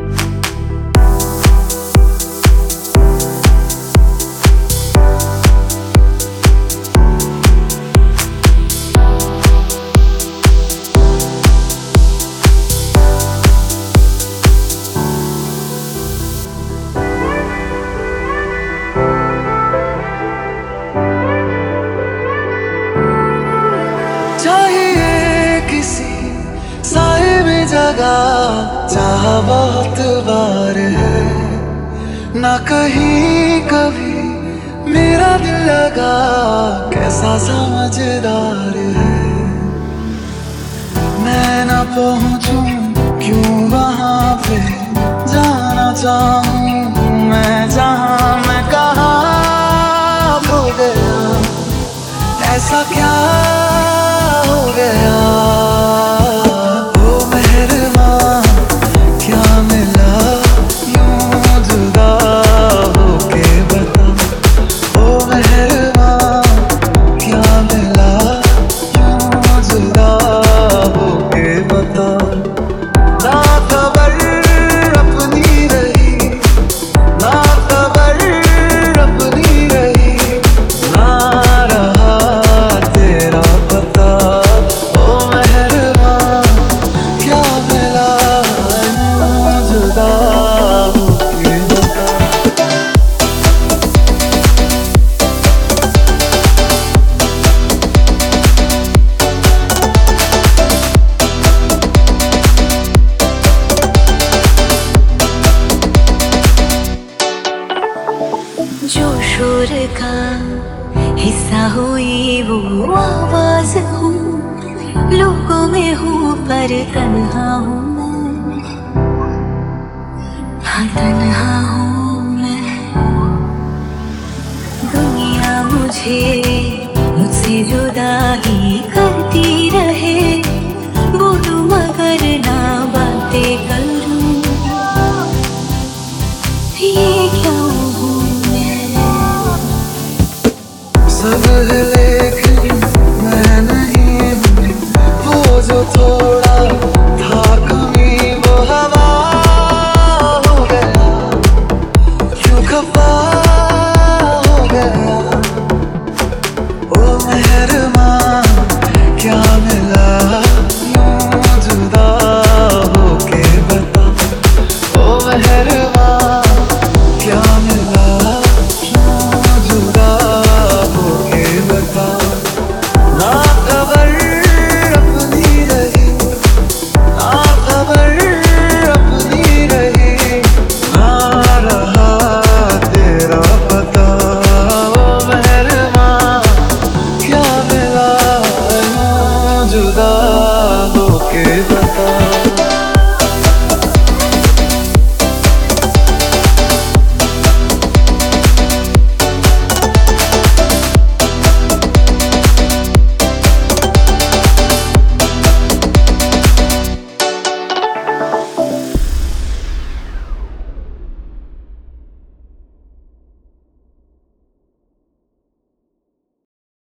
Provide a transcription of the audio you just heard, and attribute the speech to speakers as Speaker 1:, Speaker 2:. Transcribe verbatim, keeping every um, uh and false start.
Speaker 1: जगह चाह बहुत बार है, ना कहीं कभी मेरा दिल लगा, कैसा समझदार है। मैं ना पहुंचूं क्यों वहां पे, जाना चाहूं मैं जहां, मैं कहाँ खो गया, ऐसा क्या हो गया।
Speaker 2: जो शोर का हिस्सा हुई वो आवाज हूँ, लोगों में हूँ पर तन्हा हूँ मैं, हाँ तन्हा हूँ मैं। दुनिया मुझे मुझसे जुदा ही करती रहे, बोलूं मगर ना बातें करूं, ये क्या
Speaker 1: सब है लेकिन मैं नहीं हूँ, वो जो थोड़ा था कमी वो हवा हो गया, क्यों खफा हो गया। ओ मेहरबान क्या मिला यूं जुदा होके बता, ओ मेहरबान क्या मिला यूं जुदा। ना खबर अपनी रही, ना खबर अपनी रही, ना रहा तेरा पता। ओ मेहरबान क्या मिला यूं जुदा होके बता।